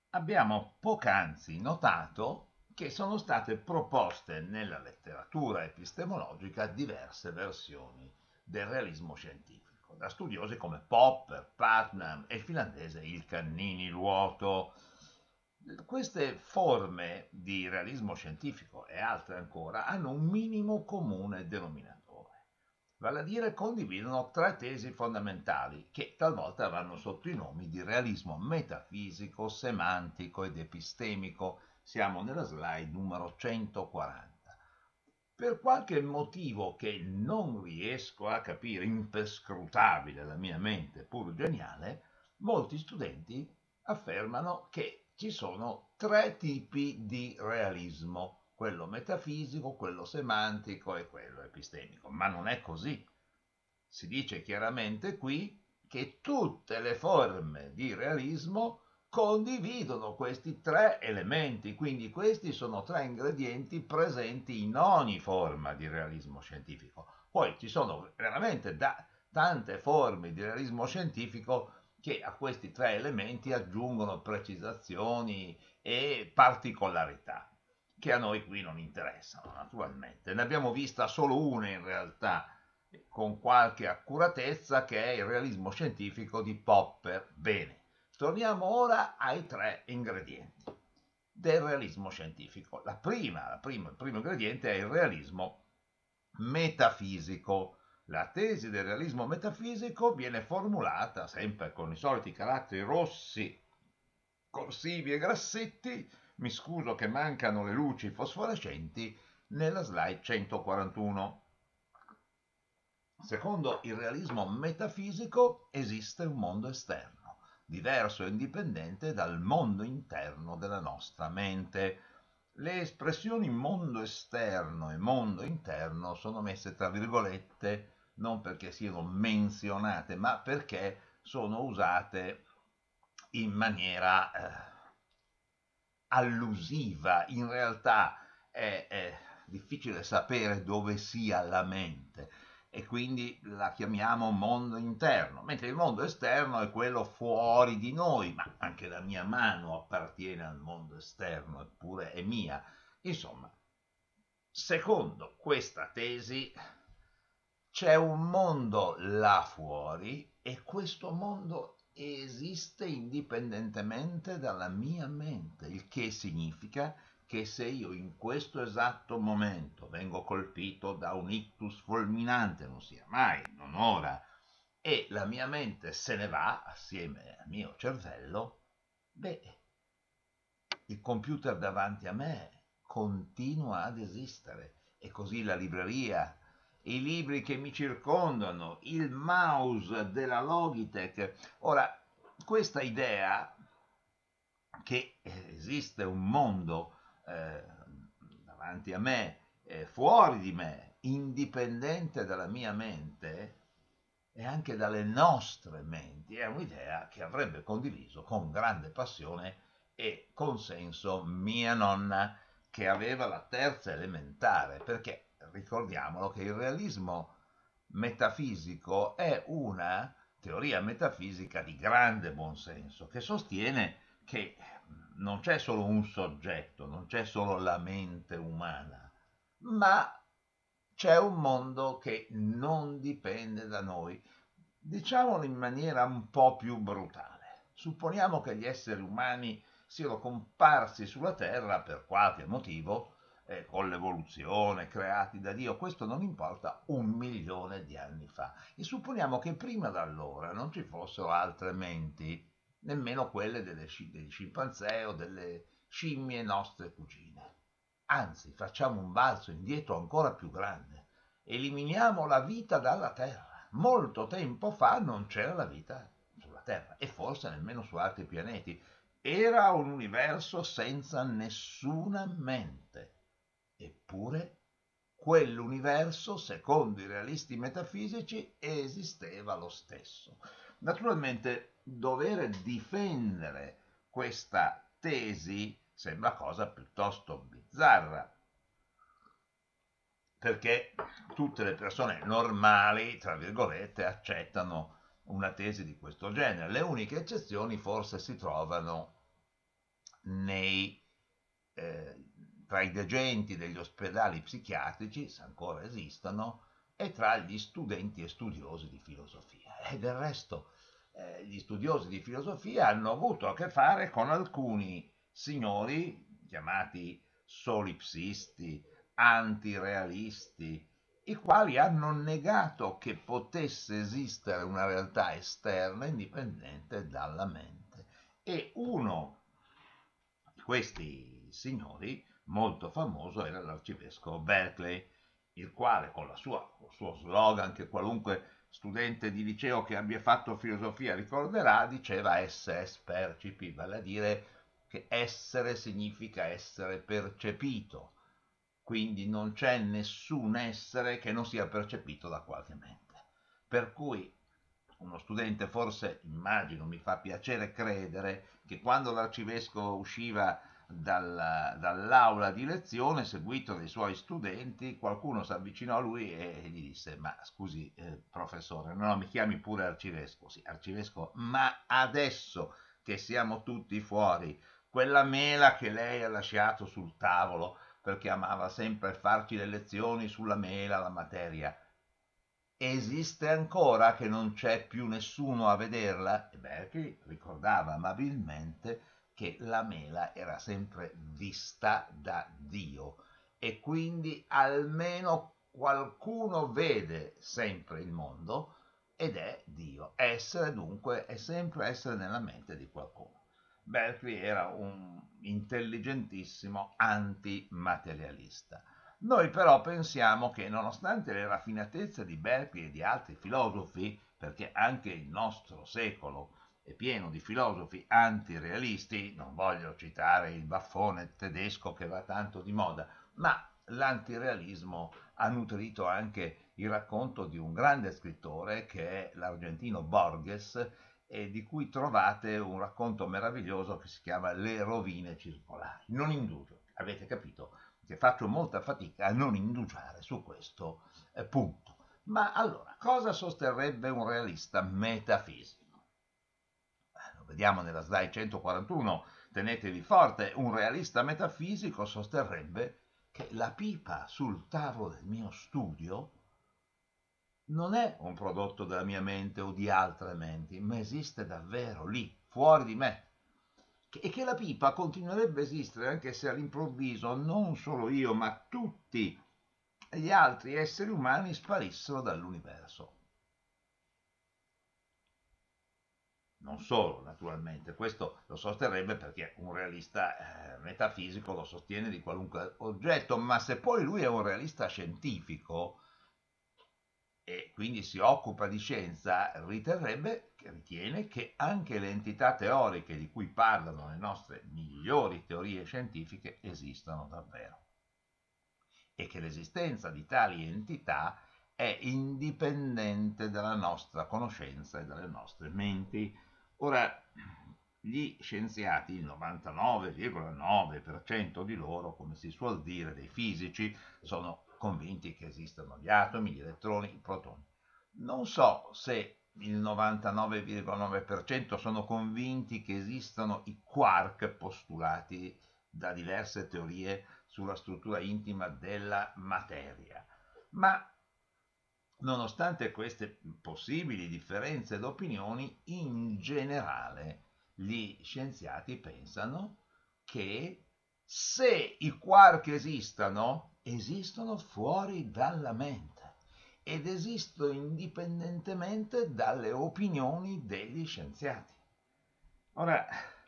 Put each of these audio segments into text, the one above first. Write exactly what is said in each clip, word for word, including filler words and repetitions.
Abbiamo poc'anzi notato che sono state proposte nella letteratura epistemologica diverse versioni del realismo scientifico, da studiosi come Popper, Putnam e il finlandese Il Cannini Luoto. Queste forme di realismo scientifico e altre ancora hanno un minimo comune denominatore, vale a dire condividono tre tesi fondamentali che talvolta vanno sotto i nomi di realismo metafisico, semantico ed epistemico. Siamo nella slide numero centoquaranta. Per qualche motivo che non riesco a capire, imperscrutabile alla mia mente pur geniale, molti studenti affermano che ci sono tre tipi di realismo, quello metafisico, quello semantico e quello epistemico, ma non è così. Si dice chiaramente qui che tutte le forme di realismo condividono questi tre elementi, quindi questi sono tre ingredienti presenti in ogni forma di realismo scientifico. Poi ci sono veramente da, tante forme di realismo scientifico che a questi tre elementi aggiungono precisazioni e particolarità che a noi qui non interessano, naturalmente. Ne abbiamo vista solo una in realtà, con qualche accuratezza, che è il realismo scientifico di Popper. Bene, torniamo ora ai tre ingredienti del realismo scientifico. La prima, la prima, il primo ingrediente è il realismo metafisico. La tesi del realismo metafisico viene formulata sempre con i soliti caratteri rossi, corsivi e grassetti. Mi scuso che mancano le luci fosforescenti nella slide centoquarantuno. Secondo il realismo metafisico esiste un mondo esterno, diverso e indipendente dal mondo interno della nostra mente. Le espressioni mondo esterno e mondo interno sono messe tra virgolette non perché siano menzionate, ma perché sono usate in maniera eh, allusiva. In realtà è, è difficile sapere dove sia la mente e quindi la chiamiamo mondo interno, mentre il mondo esterno è quello fuori di noi, ma anche la mia mano appartiene al mondo esterno, eppure è mia. Insomma, secondo questa tesi c'è un mondo là fuori e questo mondo esiste indipendentemente dalla mia mente, il che significa che se io in questo esatto momento vengo colpito da un ictus fulminante, non sia mai, non ora, e la mia mente se ne va assieme al mio cervello, beh, il computer davanti a me continua ad esistere e così la libreria, i libri che mi circondano, il mouse della Logitech. Ora, questa idea che esiste un mondo eh, davanti a me, eh, fuori di me, indipendente dalla mia mente e anche dalle nostre menti, è un'idea che avrebbe condiviso con grande passione e consenso mia nonna, che aveva la terza elementare, perché ricordiamolo che il realismo metafisico è una teoria metafisica di grande buonsenso che sostiene che non c'è solo un soggetto, non c'è solo la mente umana, ma c'è un mondo che non dipende da noi. Diciamolo in maniera un po' più brutale. Supponiamo che gli esseri umani siano comparsi sulla Terra per qualche motivo, eh, con l'evoluzione, creati da Dio, questo non importa, un milione di anni fa. E supponiamo che prima da allora non ci fossero altre menti, nemmeno quelle delle, degli scimpanzé o delle scimmie nostre cugine. Anzi, facciamo un balzo indietro ancora più grande. Eliminiamo la vita dalla Terra. Molto tempo fa non c'era la vita sulla Terra e forse nemmeno su altri pianeti. Era un universo senza nessuna mente. Eppure quell'universo, secondo i realisti metafisici, esisteva lo stesso. Naturalmente dover difendere questa tesi sembra cosa piuttosto bizzarra, perché tutte le persone normali, tra virgolette, accettano una tesi di questo genere. Le uniche eccezioni forse si trovano nei, eh, tra i degenti degli ospedali psichiatrici, se ancora esistono, e tra gli studenti e studiosi di filosofia. E del resto eh, gli studiosi di filosofia hanno avuto a che fare con alcuni signori chiamati solipsisti, antirealisti, i quali hanno negato che potesse esistere una realtà esterna indipendente dalla mente. E uno di questi signori, molto famoso, era l'arcivescovo Berkeley, il quale con la sua, il suo slogan che qualunque studente di liceo che abbia fatto filosofia ricorderà, diceva esse es percipi, vale a dire che essere significa essere percepito, quindi non c'è nessun essere che non sia percepito da qualche mente. Per cui uno studente, forse immagino, mi fa piacere credere che quando l'arcivescovo usciva dal, dall'aula di lezione, seguito dai suoi studenti, qualcuno si avvicinò a lui e gli disse: ma scusi, eh, professore, no, no, mi chiami pure arcivescovo. Sì, arcivescovo, ma adesso che siamo tutti fuori, quella mela che lei ha lasciato sul tavolo, perché amava sempre farci le lezioni sulla mela, la materia, esiste ancora, che non c'è più nessuno a vederla? E Berkeley ricordava amabilmente che la mela era sempre vista da Dio e quindi almeno qualcuno vede sempre il mondo ed è Dio. Essere dunque è sempre essere nella mente di qualcuno. Berkeley era un intelligentissimo antimaterialista. Noi però pensiamo che nonostante le raffinatezze di Berkeley e di altri filosofi, perché anche il nostro secolo è pieno di filosofi antirealisti, non voglio citare il baffone tedesco che va tanto di moda, ma l'antirealismo ha nutrito anche il racconto di un grande scrittore che è l'argentino Borges, e di cui trovate un racconto meraviglioso che si chiama Le rovine circolari. Non indugio, avete capito che faccio molta fatica a non indugiare su questo eh, punto. Ma allora, cosa sosterrebbe un realista metafisico? Eh, lo vediamo nella slide centoquarantuno, tenetevi forte, un realista metafisico sosterrebbe che la pipa sul tavolo del mio studio non è un prodotto della mia mente o di altre menti, ma esiste davvero lì, fuori di me. E che la pipa continuerebbe a esistere anche se all'improvviso non solo io, ma tutti gli altri esseri umani sparissero dall'universo. Non solo, naturalmente, questo lo sosterrebbe perché un realista eh, metafisico lo sostiene di qualunque oggetto, ma se poi lui è un realista scientifico, e quindi si occupa di scienza, riterrebbe, ritiene che anche le entità teoriche di cui parlano le nostre migliori teorie scientifiche esistano davvero e che l'esistenza di tali entità è indipendente dalla nostra conoscenza e dalle nostre menti. Ora, gli scienziati, il novantanove virgola nove per cento di loro, come si suol dire, dei fisici, sono convinti che esistano gli atomi, gli elettroni, i protoni. Non so se il novantanove virgola nove per cento sono convinti che esistano i quark postulati da diverse teorie sulla struttura intima della materia. Ma nonostante queste possibili differenze d'opinioni, in generale gli scienziati pensano che se i quark esistano, esistono fuori dalla mente ed esistono indipendentemente dalle opinioni degli scienziati. Ora,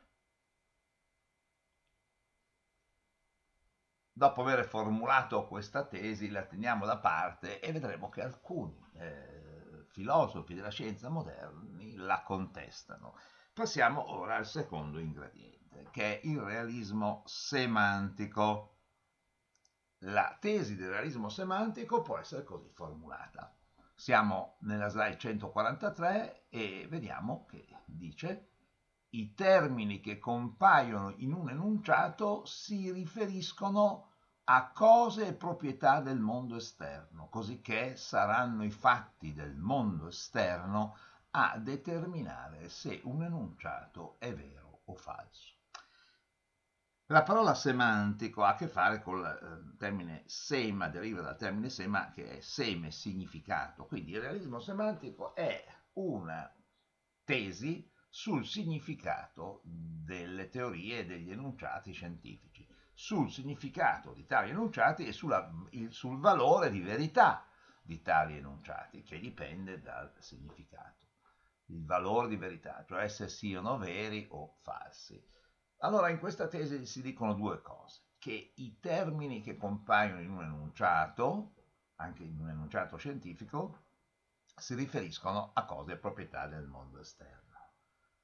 dopo aver formulato questa tesi, la teniamo da parte e vedremo che alcuni eh, filosofi della scienza moderni la contestano. Passiamo ora al secondo ingrediente, che è il realismo semantico. La tesi del realismo semantico può essere così formulata. Siamo nella slide centoquarantatré e vediamo che dice: i termini che compaiono in un enunciato si riferiscono a cose e proprietà del mondo esterno, cosicché saranno i fatti del mondo esterno a determinare se un enunciato è vero o falso. La parola semantico ha a che fare con il termine sema, deriva dal termine sema che è seme, significato. Quindi il realismo semantico è una tesi sul significato delle teorie e degli enunciati scientifici, sul significato di tali enunciati e sulla, il, sul valore di verità di tali enunciati, che dipende dal significato, il valore di verità, cioè se siano veri o falsi. Allora, in questa tesi si dicono due cose: che i termini che compaiono in un enunciato, anche in un enunciato scientifico, si riferiscono a cose proprietà del mondo esterno.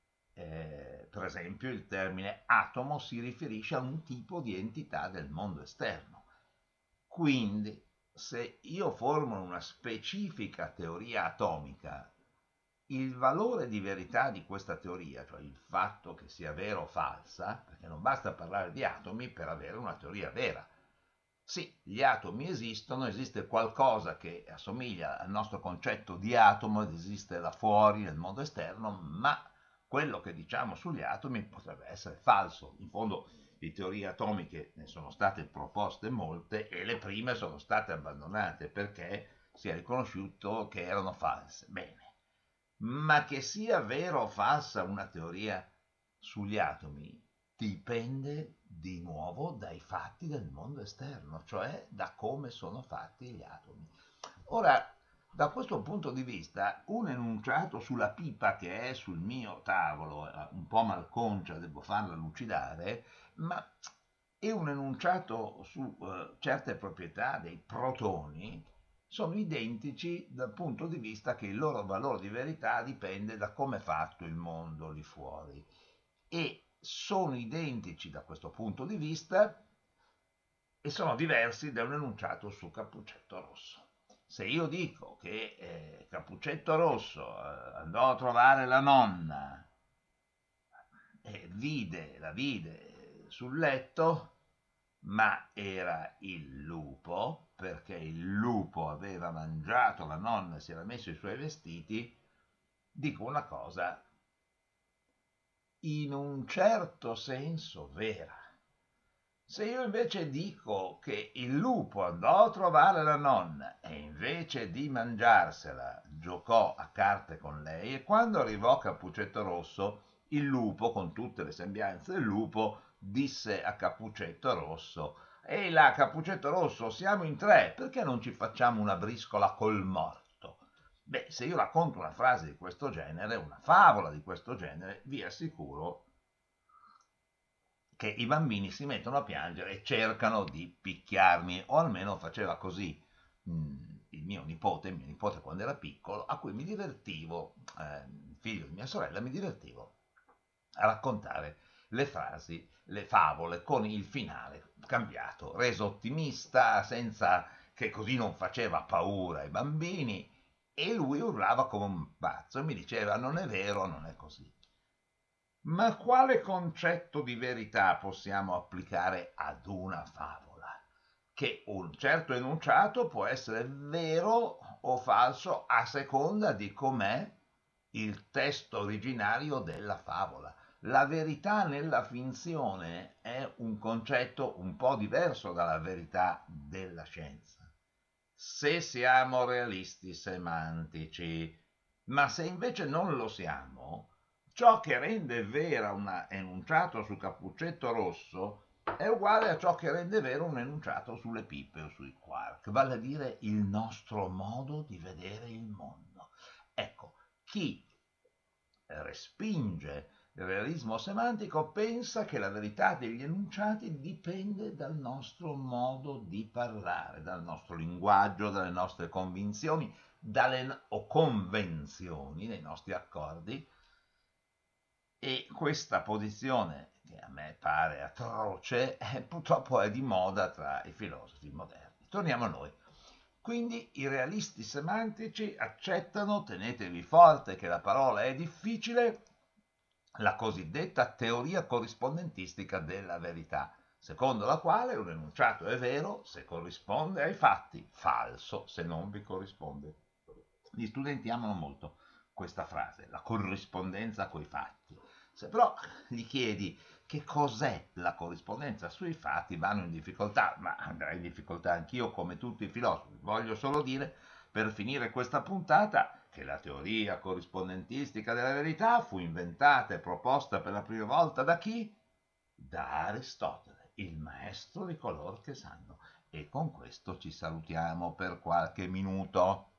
Eh, per esempio, il termine atomo si riferisce a un tipo di entità del mondo esterno. Quindi, se io formulo una specifica teoria atomica, il valore di verità di questa teoria, cioè il fatto che sia vera o falsa, perché non basta parlare di atomi per avere una teoria vera. Sì, gli atomi esistono, esiste qualcosa che assomiglia al nostro concetto di atomo ed esiste là fuori nel mondo esterno, ma quello che diciamo sugli atomi potrebbe essere falso. In fondo, di teorie atomiche ne sono state proposte molte e le prime sono state abbandonate perché si è riconosciuto che erano false. Bene. Ma che sia vera o falsa una teoria sugli atomi dipende di nuovo dai fatti del mondo esterno, cioè da come sono fatti gli atomi. Ora, da questo punto di vista, un enunciato sulla pipa che è sul mio tavolo, un po' malconcia, devo farla lucidare, ma è un enunciato su uh, certe proprietà dei protoni, sono identici dal punto di vista che il loro valore di verità dipende da come è fatto il mondo lì fuori, e sono identici da questo punto di vista e sono diversi da un enunciato su Cappuccetto Rosso. Se io dico che eh, Cappuccetto Rosso eh, andò a trovare la nonna e vide, la vide sul letto, ma era il lupo, perché il lupo aveva mangiato la nonna e si era messo i suoi vestiti, dico una cosa in un certo senso vera. Se io invece dico che il lupo andò a trovare la nonna e invece di mangiarsela giocò a carte con lei, e quando arrivò Cappuccetto Rosso, il lupo, con tutte le sembianze del lupo, disse a Cappuccetto Rosso: ehi là, Cappuccetto Rosso, siamo in tre, perché non ci facciamo una briscola col morto? Beh, se io racconto una frase di questo genere, una favola di questo genere, vi assicuro che i bambini si mettono a piangere e cercano di picchiarmi, o almeno faceva così mm, il mio nipote, il mio nipote quando era piccolo, a cui mi divertivo, eh, figlio di mia sorella, mi divertivo a raccontare le frasi, le favole con il finale cambiato, reso ottimista, senza che così non faceva paura ai bambini, e lui urlava come un pazzo e mi diceva: non è vero, non è così. Ma quale concetto di verità possiamo applicare ad una favola? Che un certo enunciato può essere vero o falso a seconda di com'è il testo originario della favola. La verità nella finzione è un concetto un po' diverso dalla verità della scienza. Se siamo realisti semantici, ma se invece non lo siamo, ciò che rende vera un enunciato su Cappuccetto Rosso è uguale a ciò che rende vero un enunciato sulle pippe o sui quark, vale a dire il nostro modo di vedere il mondo. Ecco, chi respinge il realismo semantico pensa che la verità degli enunciati dipende dal nostro modo di parlare, dal nostro linguaggio, dalle nostre convinzioni, dalle, o convenzioni, dei nostri accordi, e questa posizione, che a me pare atroce, eh, purtroppo è di moda tra i filosofi moderni. Torniamo a noi. Quindi i realisti semantici accettano, tenetevi forte che la parola è difficile, la cosiddetta teoria corrispondentistica della verità, secondo la quale un enunciato è vero se corrisponde ai fatti, falso se non vi corrisponde. Gli studenti amano molto questa frase, la corrispondenza coi fatti. Se però gli chiedi che cos'è la corrispondenza sui fatti vanno in difficoltà, ma andrei in difficoltà anch'io come tutti i filosofi. Voglio solo dire, per finire questa puntata, che la teoria corrispondentistica della verità fu inventata e proposta per la prima volta da chi? Da Aristotele, il maestro di coloro che sanno. E con questo ci salutiamo per qualche minuto.